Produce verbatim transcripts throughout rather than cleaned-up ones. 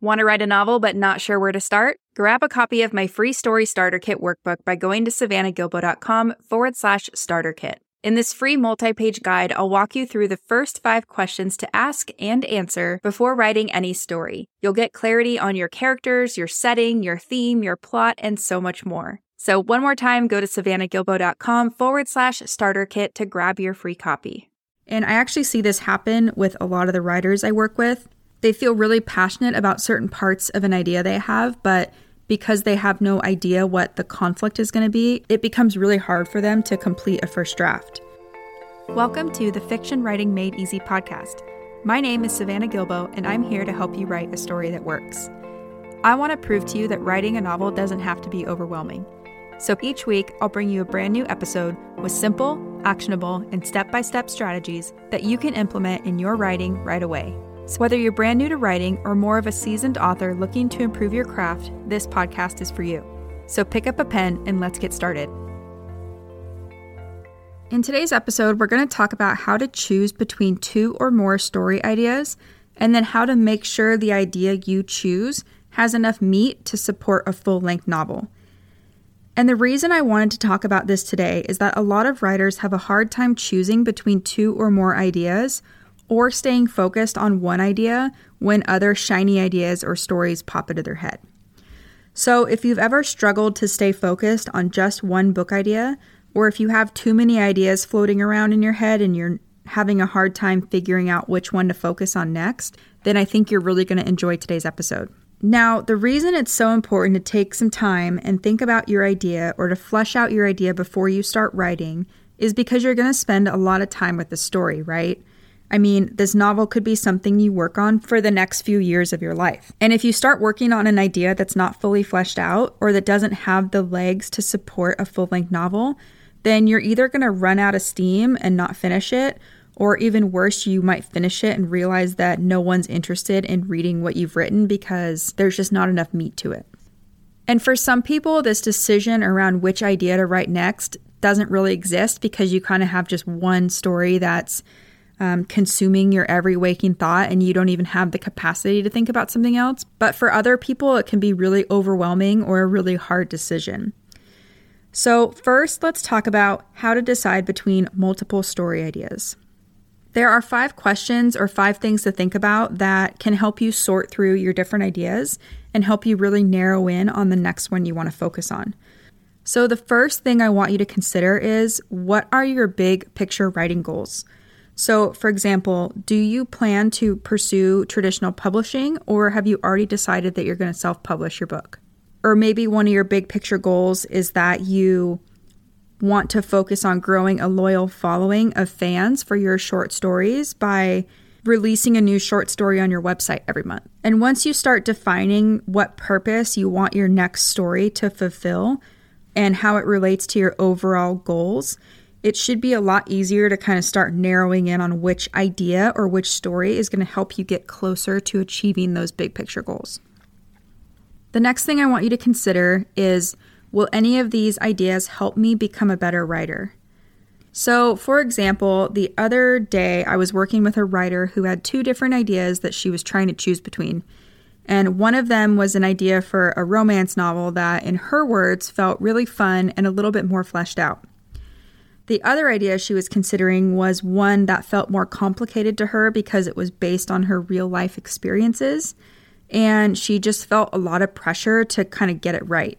Want to write a novel but not sure where to start? Grab a copy of my free story starter kit workbook by going to savannahgilbo.com forward slash starter kit. In this free multi-page guide, I'll walk you through the first five questions to ask and answer before writing any story. You'll get clarity on your characters, your setting, your theme, your plot, and so much more. So one more time, go to savannahgilbo.com forward slash starter kit to grab your free copy. And I actually see this happen with a lot of the writers I work with. They feel really passionate about certain parts of an idea they have, but because they have no idea what the conflict is going to be, it becomes really hard for them to complete a first draft. Welcome to the Fiction Writing Made Easy podcast. My name is Savannah Gilbo, and I'm here to help you write a story that works. I want to prove to you that writing a novel doesn't have to be overwhelming. So each week, I'll bring you a brand new episode with simple, actionable, and step-by-step strategies that you can implement in your writing right away. So whether you're brand new to writing or more of a seasoned author looking to improve your craft, this podcast is for you. So pick up a pen and let's get started. In today's episode, we're going to talk about how to choose between two or more story ideas, and then how to make sure the idea you choose has enough meat to support a full-length novel. And the reason I wanted to talk about this today is that a lot of writers have a hard time choosing between two or more ideas, or staying focused on one idea when other shiny ideas or stories pop into their head. So if you've ever struggled to stay focused on just one book idea, or if you have too many ideas floating around in your head and you're having a hard time figuring out which one to focus on next, then I think you're really going to enjoy today's episode. Now, the reason it's so important to take some time and think about your idea or to flesh out your idea before you start writing is because you're going to spend a lot of time with the story, right? I mean, this novel could be something you work on for the next few years of your life. And if you start working on an idea that's not fully fleshed out or that doesn't have the legs to support a full-length novel, then you're either going to run out of steam and not finish it, or even worse, you might finish it and realize that no one's interested in reading what you've written because there's just not enough meat to it. And for some people, this decision around which idea to write next doesn't really exist because you kind of have just one story that's Um, consuming your every waking thought and you don't even have the capacity to think about something else. But for other people, it can be really overwhelming or a really hard decision. So first, let's talk about how to decide between multiple story ideas. There are five questions or five things to think about that can help you sort through your different ideas and help you really narrow in on the next one you want to focus on. So the first thing I want you to consider is, what are your big picture writing goals? So, for example, do you plan to pursue traditional publishing, or have you already decided that you're going to self-publish your book? Or maybe one of your big picture goals is that you want to focus on growing a loyal following of fans for your short stories by releasing a new short story on your website every month. And once you start defining what purpose you want your next story to fulfill and how it relates to your overall goals, it should be a lot easier to kind of start narrowing in on which idea or which story is going to help you get closer to achieving those big picture goals. The next thing I want you to consider is, will any of these ideas help me become a better writer? So, for example, the other day I was working with a writer who had two different ideas that she was trying to choose between. And one of them was an idea for a romance novel that, in her words, felt really fun and a little bit more fleshed out. The other idea she was considering was one that felt more complicated to her because it was based on her real life experiences, and she just felt a lot of pressure to kind of get it right.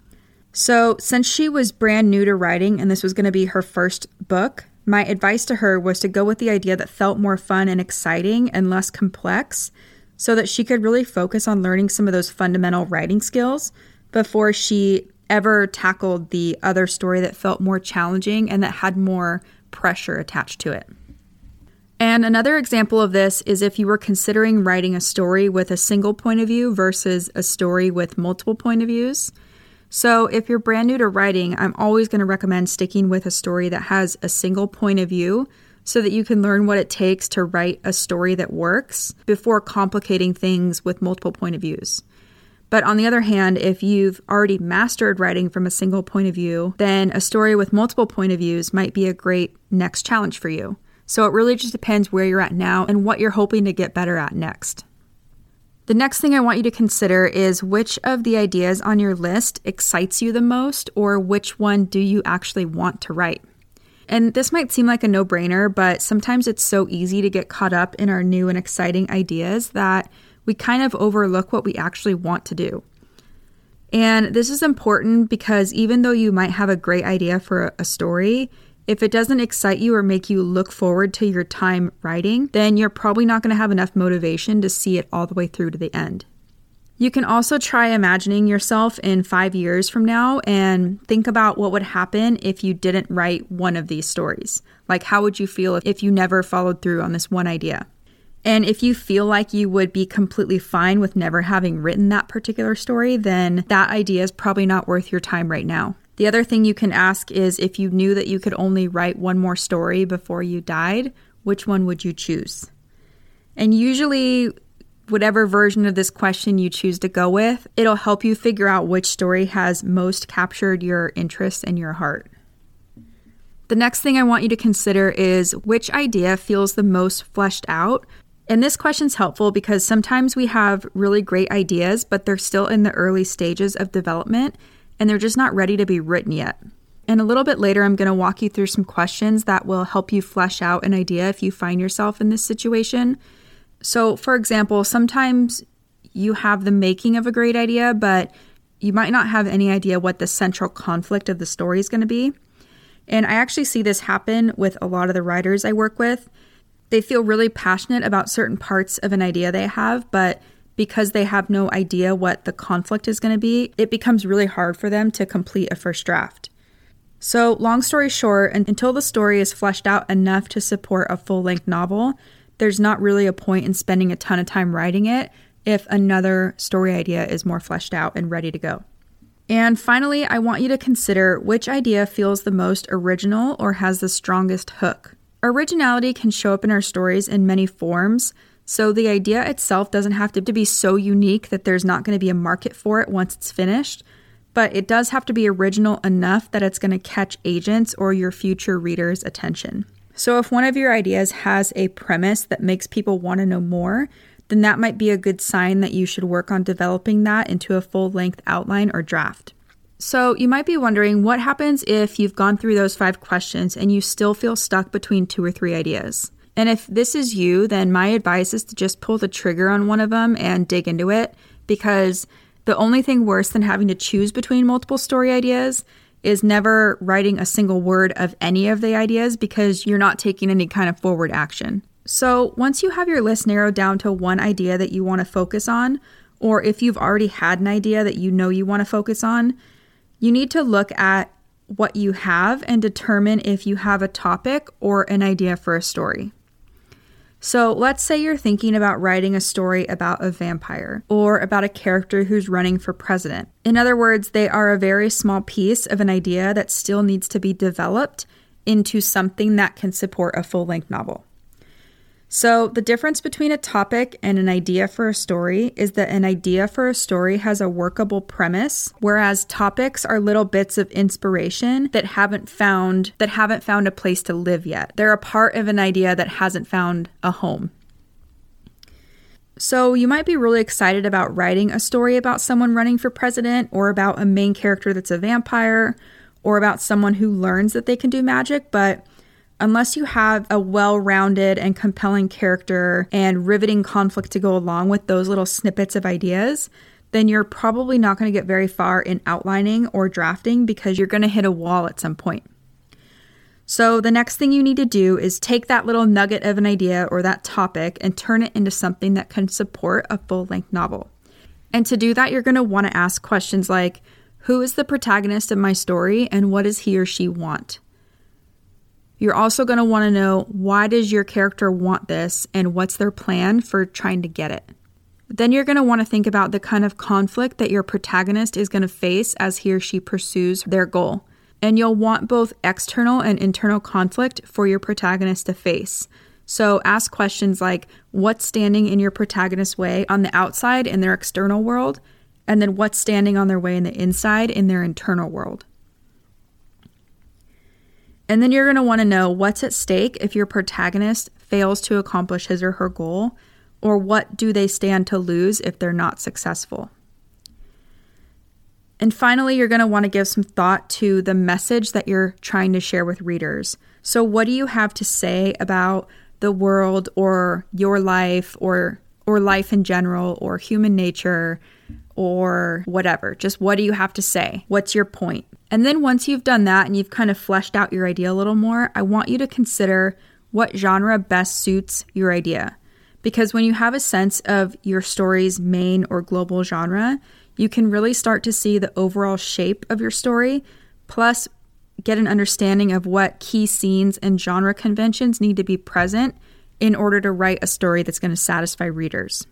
So since she was brand new to writing and this was going to be her first book, my advice to her was to go with the idea that felt more fun and exciting and less complex so that she could really focus on learning some of those fundamental writing skills before she ever tackled the other story that felt more challenging and that had more pressure attached to it. And another example of this is if you were considering writing a story with a single point of view versus a story with multiple point of views. So if you're brand new to writing, I'm always going to recommend sticking with a story that has a single point of view so that you can learn what it takes to write a story that works before complicating things with multiple point of views. But on the other hand, if you've already mastered writing from a single point of view, then a story with multiple point of views might be a great next challenge for you. So it really just depends where you're at now and what you're hoping to get better at next. The next thing I want you to consider is which of the ideas on your list excites you the most, or which one do you actually want to write? And this might seem like a no-brainer, but sometimes it's so easy to get caught up in our new and exciting ideas that we kind of overlook what we actually want to do. And this is important because even though you might have a great idea for a story, if it doesn't excite you or make you look forward to your time writing, then you're probably not going to have enough motivation to see it all the way through to the end. You can also try imagining yourself in five years from now and think about what would happen if you didn't write one of these stories. Like, how would you feel if you never followed through on this one idea? And if you feel like you would be completely fine with never having written that particular story, then that idea is probably not worth your time right now. The other thing you can ask is, if you knew that you could only write one more story before you died, which one would you choose? And usually, whatever version of this question you choose to go with, it'll help you figure out which story has most captured your interest and your heart. The next thing I want you to consider is which idea feels the most fleshed out. And this question's helpful because sometimes we have really great ideas, but they're still in the early stages of development, and they're just not ready to be written yet. And a little bit later, I'm going to walk you through some questions that will help you flesh out an idea if you find yourself in this situation. So, for example, sometimes you have the making of a great idea, but you might not have any idea what the central conflict of the story is going to be. And I actually see this happen with a lot of the writers I work with. They feel really passionate about certain parts of an idea they have, but because they have no idea what the conflict is going to be, it becomes really hard for them to complete a first draft. So, long story short, until the story is fleshed out enough to support a full-length novel, there's not really a point in spending a ton of time writing it if another story idea is more fleshed out and ready to go. And finally, I want you to consider which idea feels the most original or has the strongest hook. Originality can show up in our stories in many forms, so the idea itself doesn't have to be so unique that there's not going to be a market for it once it's finished, but it does have to be original enough that it's going to catch agents or your future readers' attention. So if one of your ideas has a premise that makes people want to know more, then that might be a good sign that you should work on developing that into a full-length outline or draft. So you might be wondering, what happens if you've gone through those five questions and you still feel stuck between two or three ideas? And if this is you, then my advice is to just pull the trigger on one of them and dig into it, because the only thing worse than having to choose between multiple story ideas is never writing a single word of any of the ideas because you're not taking any kind of forward action. So once you have your list narrowed down to one idea that you want to focus on, or if you've already had an idea that you know you want to focus on, you need to look at what you have and determine if you have a topic or an idea for a story. So let's say you're thinking about writing a story about a vampire or about a character who's running for president. In other words, they are a very small piece of an idea that still needs to be developed into something that can support a full-length novel. So the difference between a topic and an idea for a story is that an idea for a story has a workable premise, whereas topics are little bits of inspiration that haven't found that haven't found a place to live yet. They're a part of an idea that hasn't found a home. So you might be really excited about writing a story about someone running for president, or about a main character that's a vampire, or about someone who learns that they can do magic, but unless you have a well-rounded and compelling character and riveting conflict to go along with those little snippets of ideas, then you're probably not going to get very far in outlining or drafting because you're going to hit a wall at some point. So the next thing you need to do is take that little nugget of an idea or that topic and turn it into something that can support a full-length novel. And to do that, you're going to want to ask questions like, who is the protagonist of my story and what does he or she want? You're also going to want to know, why does your character want this and what's their plan for trying to get it? Then you're going to want to think about the kind of conflict that your protagonist is going to face as he or she pursues their goal. And you'll want both external and internal conflict for your protagonist to face. So ask questions like, what's standing in your protagonist's way on the outside in their external world? And then what's standing on their way in the inside in their internal world? And then you're going to want to know what's at stake if your protagonist fails to accomplish his or her goal. Or what do they stand to lose if they're not successful? And finally, you're going to want to give some thought to the message that you're trying to share with readers. So what do you have to say about the world or your life or or life in general or human nature or whatever? Just what do you have to say? What's your point? And then once you've done that and you've kind of fleshed out your idea a little more, I want you to consider what genre best suits your idea. Because when you have a sense of your story's main or global genre, you can really start to see the overall shape of your story, plus get an understanding of what key scenes and genre conventions need to be present in order to write a story that's going to satisfy readers.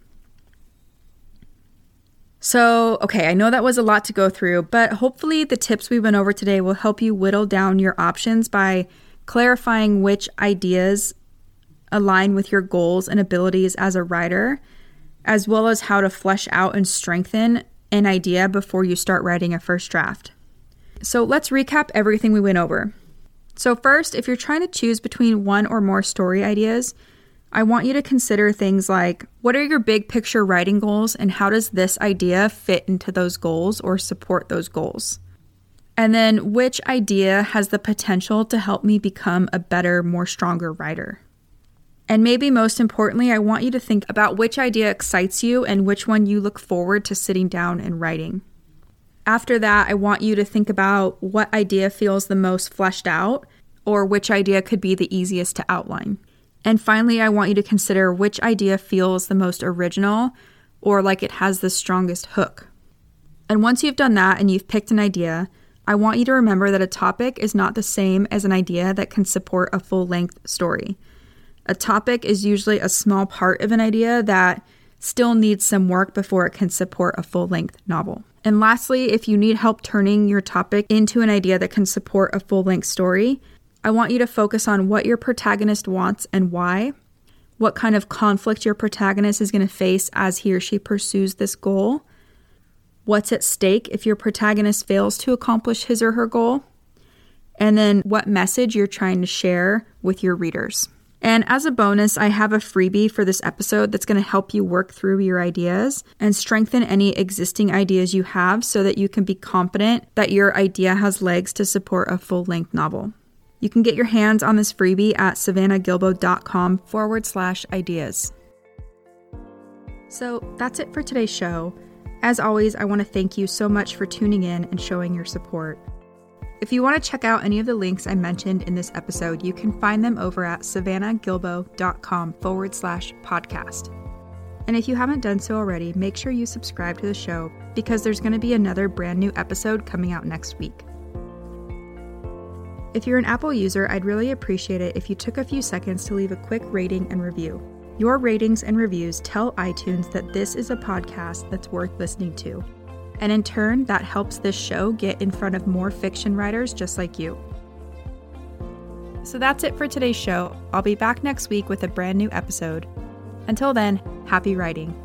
So, okay, I know that was a lot to go through, but hopefully the tips we went over today will help you whittle down your options by clarifying which ideas align with your goals and abilities as a writer, as well as how to flesh out and strengthen an idea before you start writing a first draft. So let's recap everything we went over. So first, if you're trying to choose between one or more story ideas, I want you to consider things like, what are your big picture writing goals and how does this idea fit into those goals or support those goals? And then which idea has the potential to help me become a better, more stronger writer? And maybe most importantly, I want you to think about which idea excites you and which one you look forward to sitting down and writing. After that, I want you to think about what idea feels the most fleshed out or which idea could be the easiest to outline. And finally, I want you to consider which idea feels the most original or like it has the strongest hook. And once you've done that and you've picked an idea, I want you to remember that a topic is not the same as an idea that can support a full-length story. A topic is usually a small part of an idea that still needs some work before it can support a full-length novel. And lastly, if you need help turning your topic into an idea that can support a full-length story, I want you to focus on what your protagonist wants and why, what kind of conflict your protagonist is going to face as he or she pursues this goal, what's at stake if your protagonist fails to accomplish his or her goal, and then what message you're trying to share with your readers. And as a bonus, I have a freebie for this episode that's going to help you work through your ideas and strengthen any existing ideas you have so that you can be confident that your idea has legs to support a full-length novel. You can get your hands on this freebie at savannahgilbo.com forward slash ideas. So that's it for today's show. As always, I want to thank you so much for tuning in and showing your support. If you want to check out any of the links I mentioned in this episode, you can find them over at savannahgilbo.com forward slash podcast. And if you haven't done so already, make sure you subscribe to the show because there's going to be another brand new episode coming out next week. If you're an Apple user, I'd really appreciate it if you took a few seconds to leave a quick rating and review. Your ratings and reviews tell iTunes that this is a podcast that's worth listening to. And in turn, that helps this show get in front of more fiction writers just like you. So that's it for today's show. I'll be back next week with a brand new episode. Until then, happy writing.